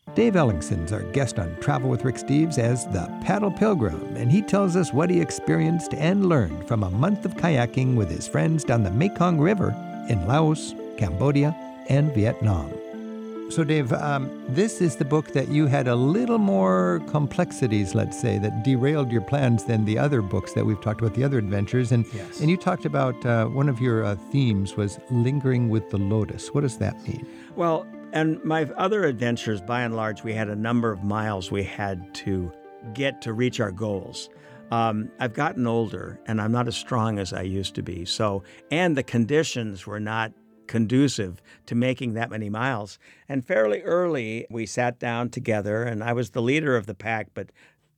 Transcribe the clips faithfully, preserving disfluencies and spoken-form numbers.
Dave Ellingson's our guest on Travel with Rick Steves as the Paddle Pilgrim, and he tells us what he experienced and learned from a month of kayaking with his friends down the Mekong River in Laos, Cambodia, and Vietnam. So, Dave, um, this is the book that you had a little more complexities, let's say, that derailed your plans than the other books that we've talked about, the other adventures. And Yes. and you talked about uh, one of your uh, themes was lingering with the lotus. What does that mean? Well, and my other adventures, by and large, we had a number of miles we had to get to reach our goals. Um, I've gotten older, and I'm not as strong as I used to be. So, and the conditions were not conducive to making that many miles. And fairly early, we sat down together, and I was the leader of the pack, but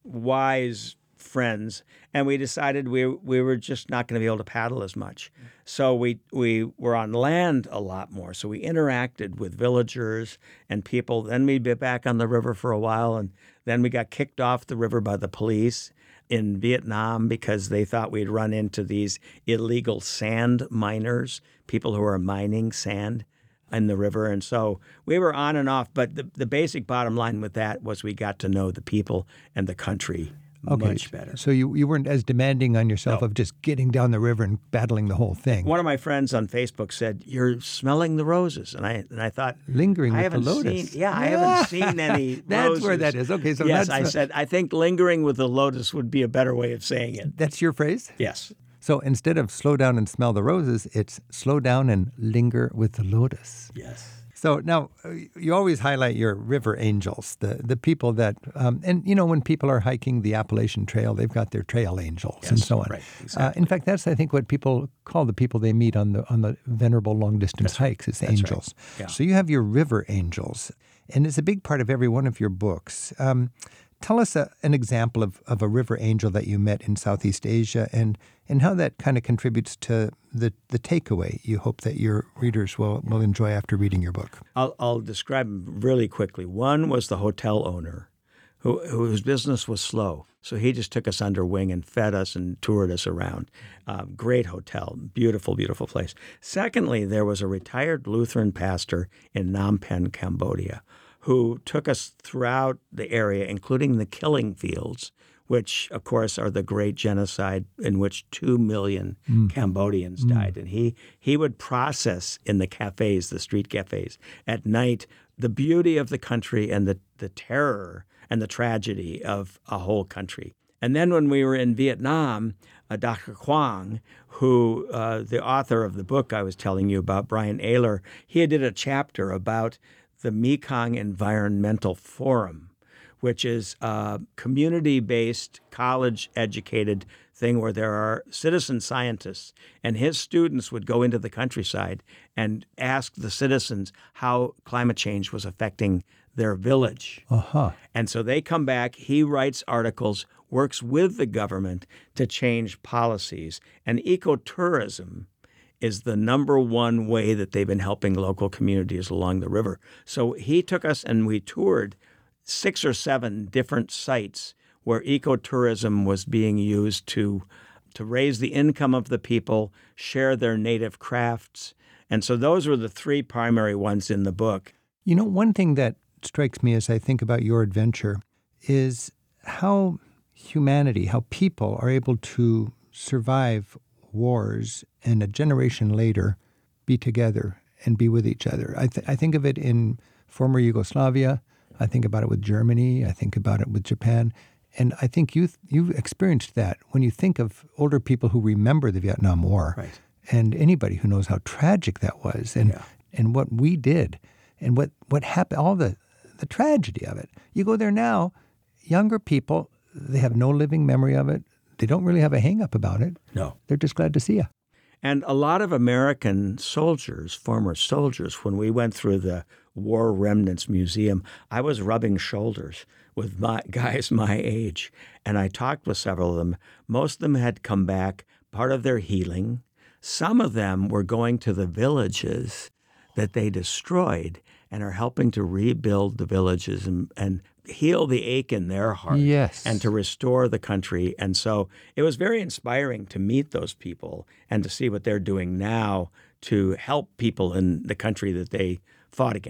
wise friends, and we decided we we were just not going to be able to paddle as much. So we we were on land a lot more. So we interacted with villagers and people. Then we'd be back on the river for a while, and then we got kicked off the river by the police in Vietnam because they thought we'd run into these illegal sand miners, people who are mining sand in the river. And so we were on and off. But the, the basic bottom line with that was we got to know the people and the country Okay, much better. So you, you weren't as demanding on yourself No. of just getting down the river and battling the whole thing. One of my friends on Facebook said, "You're smelling the roses," and I and I thought, Lingering I with haven't the lotus. Seen, yeah, I haven't seen any. That's roses. where that is. Okay, so yes, that's I the- said I think lingering with the lotus would be a better way of saying it. That's your phrase? Yes. So instead of slow down and smell the roses, it's slow down and linger with the lotus. Yes. So now uh, you always highlight your river angels, the the people that, um, and you know, when people are hiking the Appalachian Trail, they've got their trail angels and Yes, so on. right, Uh, exactly. in fact, that's I think what people call the people they meet on the on the venerable long distance hikes is That's right. angels. Yeah. So you have your river angels, and it's a big part of every one of your books. Um, tell us a, an example of, of a river angel that you met in Southeast Asia, and and how that kind of contributes to the, the takeaway you hope that your readers will, will enjoy after reading your book. I'll, I'll describe them really quickly. One was the hotel owner who, whose business was slow. So he just took us under wing and fed us and toured us around. Uh, great hotel, beautiful, beautiful place. Secondly, there was a retired Lutheran pastor in Phnom Penh, Cambodia, who took us throughout the area, including the killing fields, which, of course, are the great genocide in which two million Cambodians died. And he, he would process in the cafes, the street cafes, at night, the beauty of the country and the, the terror and the tragedy of a whole country. And then when we were in Vietnam, uh, Doctor Quang, who, uh, the author of the book I was telling you about, Brian Ayler, he did a chapter about the Mekong Environmental Forum, which is a community-based, college-educated thing where there are citizen scientists, and his students would go into the countryside and ask the citizens how climate change was affecting their village. Uh-huh. And so they come back, he writes articles, works with the government to change policies, and ecotourism is the number one way that they've been helping local communities along the river. So he took us and we toured six or seven different sites where ecotourism was being used to to raise the income of the people, share their native crafts. And so those were the three primary ones in the book. You know, one thing that strikes me as I think about your adventure is how humanity, how people are able to survive wars and a generation later be together and be with each other. I, th- I think of it in former Yugoslavia. I think about it with Germany. I think about it with Japan. And I think you you've experienced that when you think of older people who remember the Vietnam War. Right. And anybody who knows how tragic that was and Yeah. and what we did and what, what happened, all the, the tragedy of it. You go there now, younger people, they have no living memory of it. They don't really have a hang-up about it. No. They're just glad to see you. And a lot of American soldiers, former soldiers, when we went through the War Remnants Museum, I was rubbing shoulders with my guys my age. And I talked with several of them. Most of them had come back, part of their healing. Some of them were going to the villages that they destroyed and are helping to rebuild the villages and, and heal the ache in their heart. Yes. And to restore the country. And so it was very inspiring to meet those people and to see what they're doing now to help people in the country that they fought against.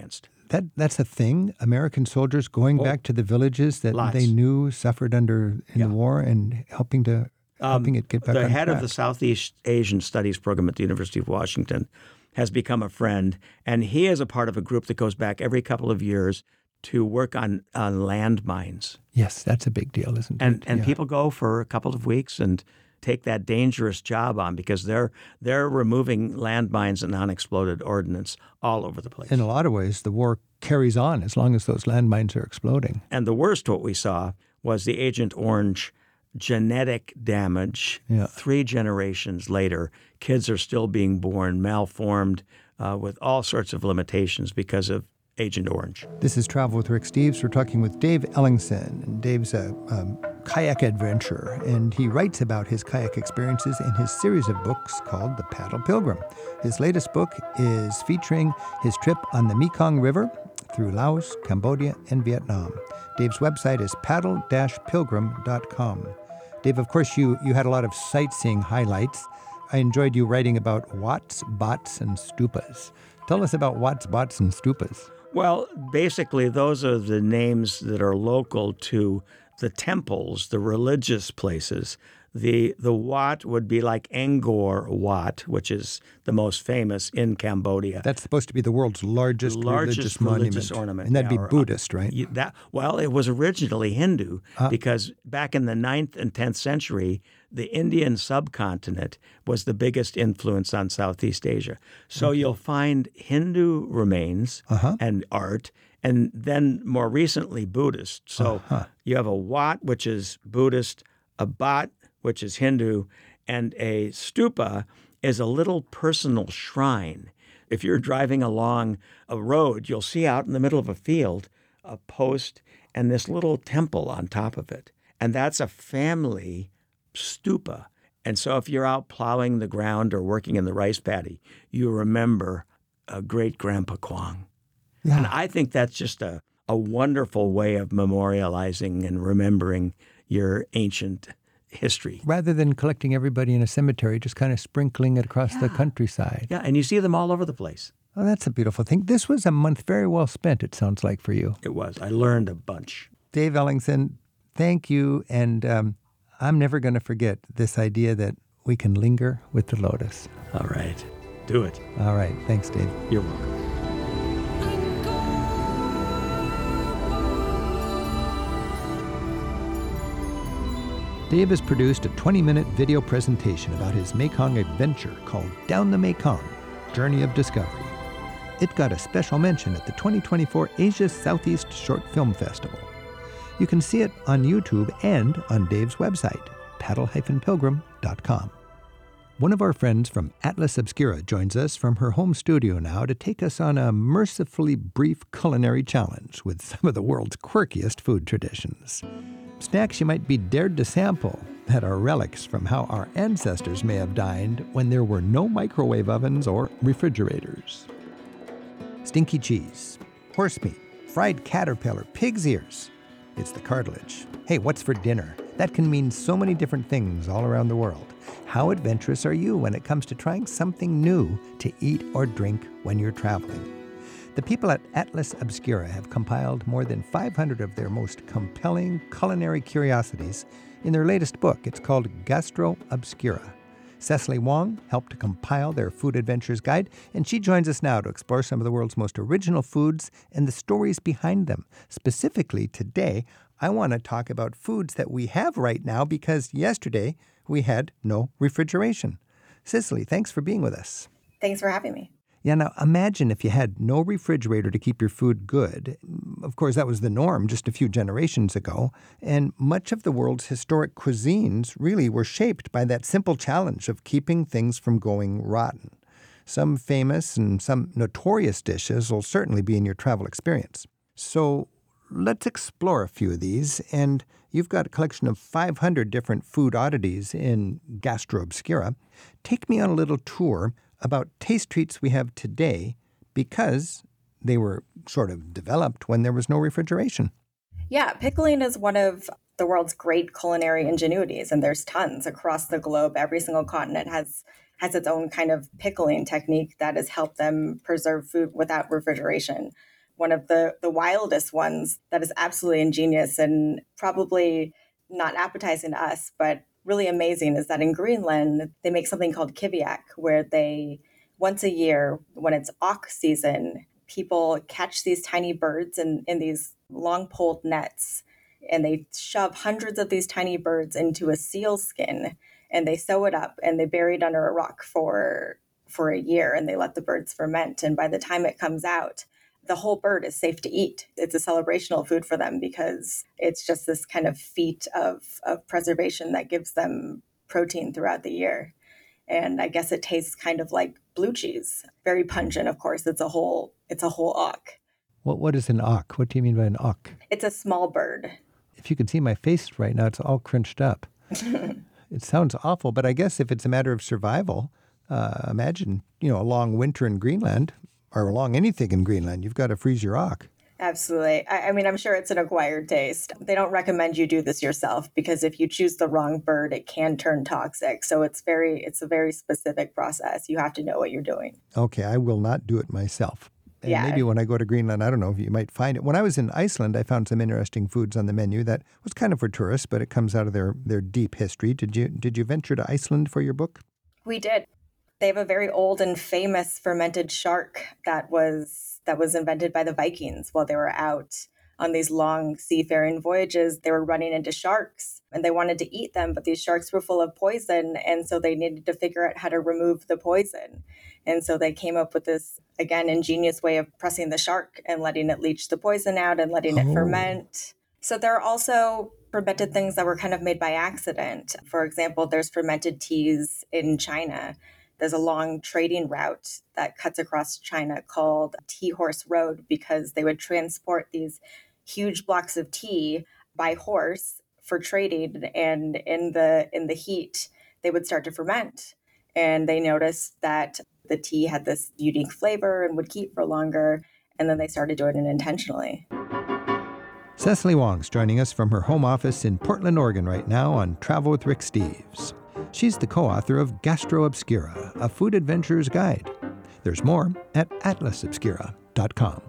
That That's a thing? American soldiers going Oh, back to the villages that lots. they knew suffered under in Yeah. the war and helping to helping it get back the on head track. of the Southeast Asian Studies program at the University of Washington has become a friend, and he is a part of a group that goes back every couple of years to work on, on landmines. Yes, that's a big deal, isn't And it? and Yeah. people go for a couple of weeks and take that dangerous job on because they're they're removing landmines and unexploded ordnance all over the place. In a lot of ways, the war carries on as long as those landmines are exploding. And the worst what we saw was the Agent Orange genetic damage. Yeah. Three generations later, kids are still being born malformed uh, with all sorts of limitations because of Agent Orange. This is Travel with Rick Steves. We're talking with Dave Ellingson. And Dave's a um, kayak adventurer, and he writes about his kayak experiences in his series of books called The Paddle Pilgrim. His latest book is featuring his trip on the Mekong River through Laos, Cambodia, and Vietnam. Dave's website is paddle dash pilgrim dot com. Dave, of course, you, you had a lot of sightseeing highlights. I enjoyed you writing about Wats, Bots, and Stupas. Tell us about Wats, Bots, and Stupas. Well, basically, those are the names that are local to the temples, the religious places. The the Wat would be like Angkor Wat, which is the most famous in Cambodia. That's supposed to be the world's largest, largest religious, religious monument. ornament. And that'd yeah, be or, uh, Buddhist, right? You- that well, it was originally Hindu Uh. because back in the ninth and tenth century, the Indian subcontinent was the biggest influence on Southeast Asia. So you'll find Hindu remains Uh-huh. and art, and then more recently Buddhist. So Uh-huh. you have a Wat, which is Buddhist, a Bat, which is Hindu, and a stupa is a little personal shrine. If you're driving along a road, you'll see out in the middle of a field a post and this little temple on top of it. And that's a family stupa. And so if you're out plowing the ground or working in the rice paddy, you remember a great Grandpa Kwong. Yeah. And I think that's just a, a wonderful way of memorializing and remembering your ancient history. Rather than collecting everybody in a cemetery, just kind of sprinkling it across the countryside. Yeah, and you see them all over the place. Oh, that's a beautiful thing. This was a month very well spent, it sounds like, for you. It was. I learned a bunch. Dave Ellingson, thank you. And um, I'm never going to forget this idea that we can linger with the lotus. All right. Do it. All right. Thanks, Dave. You're welcome. Dave has produced a twenty-minute video presentation about his Mekong adventure called Down the Mekong, Journey of Discovery. It got a special mention at the twenty twenty-four Asia Southeast Short Film Festival. You can see it on YouTube and on Dave's website, paddle dash pilgrim dot com. One of our friends from Atlas Obscura joins us from her home studio now to take us on a mercifully brief culinary challenge with some of the world's quirkiest food traditions. Snacks you might be dared to sample that are relics from how our ancestors may have dined when there were no microwave ovens or refrigerators. Stinky cheese, horse meat, fried caterpillar, pig's ears. It's the cartilage. Hey, what's for dinner? That can mean so many different things all around the world. How adventurous are you when it comes to trying something new to eat or drink when you're traveling? The people at Atlas Obscura have compiled more than five hundred of their most compelling culinary curiosities in their latest book. It's called Gastro Obscura. Cecily Wong helped to compile their food adventures guide, and she joins us now to explore some of the world's most original foods and the stories behind them. Specifically today, I want to talk about foods that we have right now because yesterday we had no refrigeration. Cecily, thanks for being with us. Thanks for having me. Yeah, now imagine if you had no refrigerator to keep your food good. Of course, that was the norm just a few generations ago, and much of the world's historic cuisines really were shaped by that simple challenge of keeping things from going rotten. Some famous and some notorious dishes will certainly be in your travel experience. So let's explore a few of these, and you've got a collection of five hundred different food oddities in Gastro Obscura. Take me on a little tour about taste treats we have today because they were sort of developed when there was no refrigeration. Yeah, pickling is one of the world's great culinary ingenuities, and there's tons across the globe. Every single continent has has its own kind of pickling technique that has helped them preserve food without refrigeration. one of the, the wildest ones that is absolutely ingenious and probably not appetizing to us, but really amazing, is that in Greenland, they make something called kiviak, where they, once a year, when it's auk season, people catch these tiny birds in, in these long poled nets, and they shove hundreds of these tiny birds into a seal skin, and they sew it up, and they bury it under a rock for for a year, and they let the birds ferment. And by the time it comes out, the whole bird is safe to eat. It's a celebrational food for them because it's just this kind of feat of, of preservation that gives them protein throughout the year. And I guess it tastes kind of like blue cheese. Very pungent, of course. It's a whole it's a whole auk. What What is an auk? What do you mean by an auk? It's a small bird. If you could see my face right now, it's all crunched up. It sounds awful, but I guess if it's a matter of survival, uh, imagine, you know, a long winter in Greenland, or along anything in Greenland, you've got to freeze your auk. Absolutely. I, I mean, I'm sure it's an acquired taste. They don't recommend you do this yourself because if you choose the wrong bird, it can turn toxic. So it's very, it's a very specific process. You have to know what you're doing. Okay, I will not do it myself. And yeah. maybe when I go to Greenland, I don't know if you might find it. When I was in Iceland, I found some interesting foods on the menu that was kind of for tourists, but it comes out of their, their deep history. Did you did you venture to Iceland for your book? We did. They have a very old and famous fermented shark that was that was invented by the Vikings while they were out on these long seafaring voyages. They were running into sharks and they wanted to eat them, but these sharks were full of poison. And so they needed to figure out how to remove the poison. And so they came up with this, again, ingenious way of pressing the shark and letting it leach the poison out and letting Oh. it ferment. So there are also fermented things that were kind of made by accident. For example, there's fermented teas in China. There's a long trading route that cuts across China called Tea Horse Road because they would transport these huge blocks of tea by horse for trading, and in the in the heat they would start to ferment. And they noticed that the tea had this unique flavor and would keep for longer, and then they started doing it intentionally. Cecily Wong's joining us from her home office in Portland, Oregon right now on Travel with Rick Steves. She's the co-author of Gastro Obscura, a food adventurer's guide. There's more at atlas obscura dot com.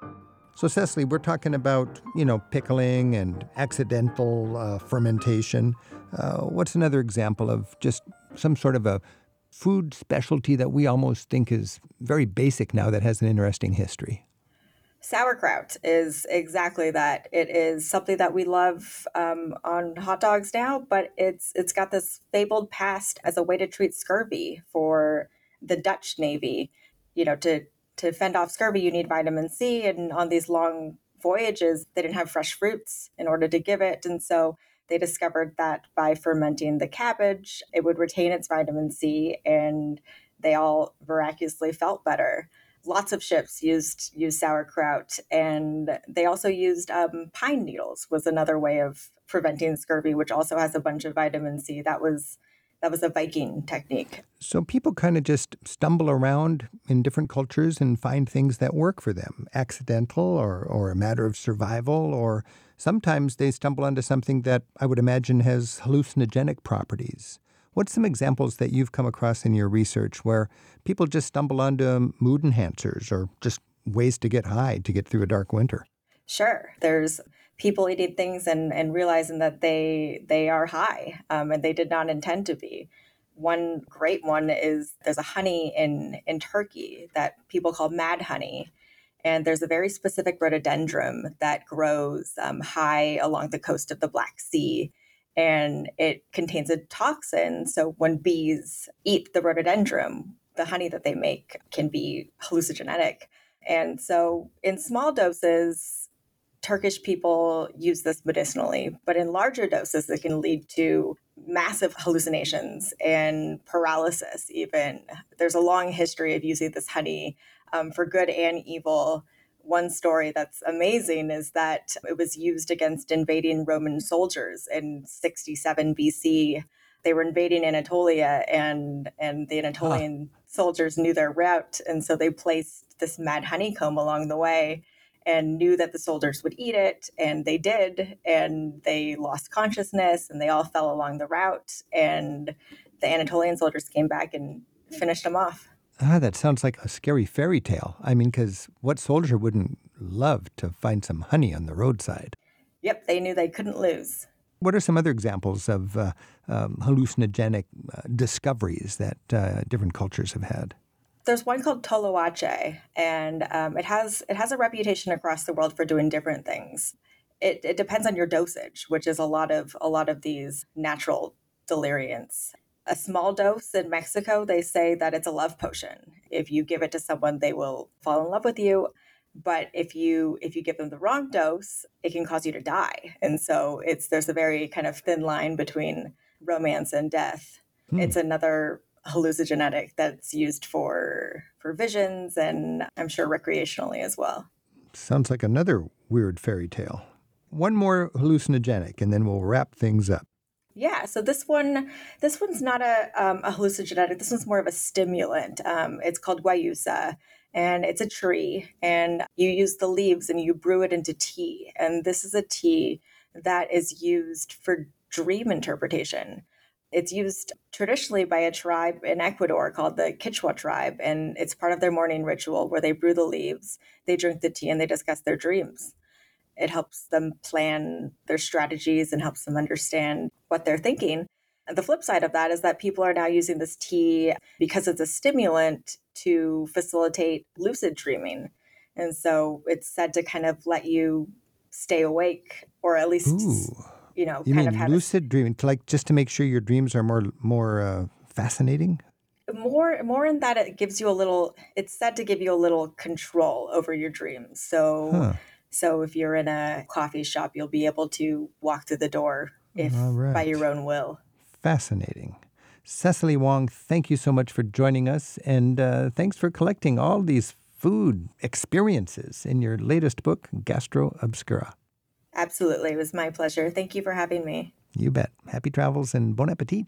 So, Cecily, we're talking about, you know, pickling and accidental uh, fermentation. Uh, what's another example of just some sort of a food specialty that we almost think is very basic now that has an interesting history? Sauerkraut is exactly that. It is something that we love um, on hot dogs now, but it's it's got this fabled past as a way to treat scurvy for the Dutch Navy. You know, to to fend off scurvy, you need vitamin C, and on these long voyages, they didn't have fresh fruits in order to give it, and so they discovered that by fermenting the cabbage, it would retain its vitamin C, and they all miraculously felt better. Lots of ships used used sauerkraut, and they also used um, pine needles was another way of preventing scurvy, which also has a bunch of vitamin C. That was that was a Viking technique. So people kind of just stumble around in different cultures and find things that work for them, accidental or, or a matter of survival, or sometimes they stumble onto something that I would imagine has hallucinogenic properties. What's some examples that you've come across in your research where people just stumble onto mood enhancers or just ways to get high to get through a dark winter? Sure. There's people eating things and, and realizing that they they are high um, and they did not intend to be. One great one is there's a honey in, in Turkey that people call mad honey. And there's a very specific rhododendron that grows um, high along the coast of the Black Sea. And it contains a toxin. So when bees eat the rhododendron, the honey that they make can be hallucinogenic. And so in small doses, Turkish people use this medicinally, but in larger doses, it can lead to massive hallucinations and paralysis even. There's a long history of using this honey um, for good and evil. One story that's amazing is that it was used against invading Roman soldiers in sixty-seven B C. They were invading Anatolia, and, and the Anatolian huh. soldiers knew their route, and so they placed this mad honeycomb along the way and knew that the soldiers would eat it, and they did, and they lost consciousness, and they all fell along the route, and the Anatolian soldiers came back and finished them off. Ah, that sounds like a scary fairy tale. I mean, because what soldier wouldn't love to find some honey on the roadside. Yep, they knew they couldn't lose. What are some other examples of uh, um, hallucinogenic uh, discoveries that uh, different cultures have had? There's one called Toloache, and um, it has it has a reputation across the world for doing different things. It, it depends on your dosage, which is a lot of a lot of these natural deliriants. A small dose in Mexico, they say that it's a love potion. If you give it to someone, they will fall in love with you. But if you if you give them the wrong dose, it can cause you to die. And so it's there's a very kind of thin line between romance and death. Hmm. It's another hallucinogenetic that's used for for visions and I'm sure recreationally as well. Sounds like another weird fairy tale. One more hallucinogenic, and then we'll wrap things up. Yeah, so this one, this one's not a, um, a hallucinogenic. This one's more of a stimulant. Um, it's called guayusa, and it's a tree, and you use the leaves and you brew it into tea. And this is a tea that is used for dream interpretation. It's used traditionally by a tribe in Ecuador called the Quechua tribe, and it's part of their morning ritual where they brew the leaves, they drink the tea, and they discuss their dreams. It helps them plan their strategies and helps them understand what they're thinking. And the flip side of that is that people are now using this tea because it's a stimulant to facilitate lucid dreaming. And so it's said to kind of let you stay awake or at least... Ooh. You know, you kind mean of have lucid dreaming, like just to make sure your dreams are more more uh, fascinating? More, more in that it gives you a little. It's said to give you a little control over your dreams. So, huh. so if you're in a coffee shop, you'll be able to walk through the door if right. by your own will. Fascinating. Cecily Wong, thank you so much for joining us, and uh, thanks for collecting all these food experiences in your latest book, Gastro Obscura. Absolutely. It was my pleasure. Thank you for having me. You bet. Happy travels and bon appetit.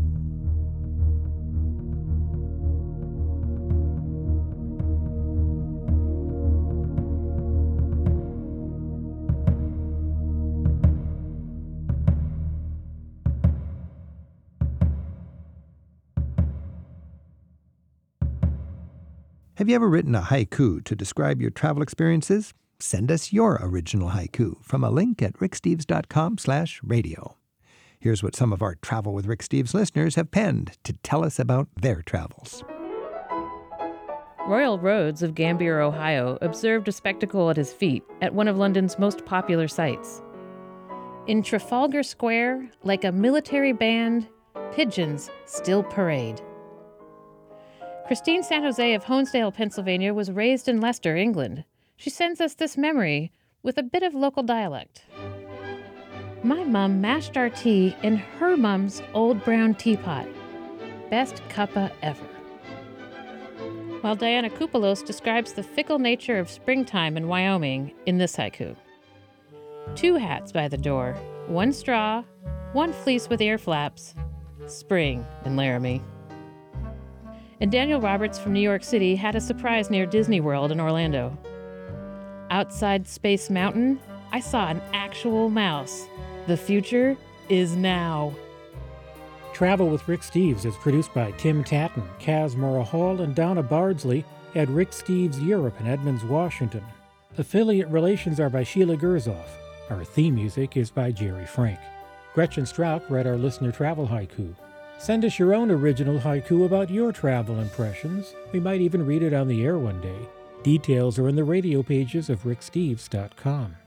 Have you ever written a haiku to describe your travel experiences? Send us your original haiku from a link at ricksteves.com slash radio. Here's what some of our Travel with Rick Steves listeners have penned to tell us about their travels. Royal Rhodes of Gambier, Ohio, observed a spectacle at his feet at one of London's most popular sites. In Trafalgar Square, like a military band, pigeons still parade. Christine San Jose of Honesdale, Pennsylvania, was raised in Leicester, England. She sends us this memory with a bit of local dialect. My mum mashed our tea in her mum's old brown teapot. Best cuppa ever. While Diana Koupelos describes the fickle nature of springtime in Wyoming in this haiku. Two hats by the door, one straw, one fleece with ear flaps. Spring in Laramie. And Daniel Roberts from New York City had a surprise near Disney World in Orlando. Outside Space Mountain, I saw an actual mouse. The future is now. Travel with Rick Steves is produced by Tim Tatton, Kaz Mora Hall, and Donna Bardsley at Rick Steves Europe in Edmonds, Washington. Affiliate relations are by Sheila Gerzoff. Our theme music is by Jerry Frank. Gretchen Strauch read our listener travel haiku. Send us your own original haiku about your travel impressions. We might even read it on the air one day. Details are in the radio pages of rick steves dot com.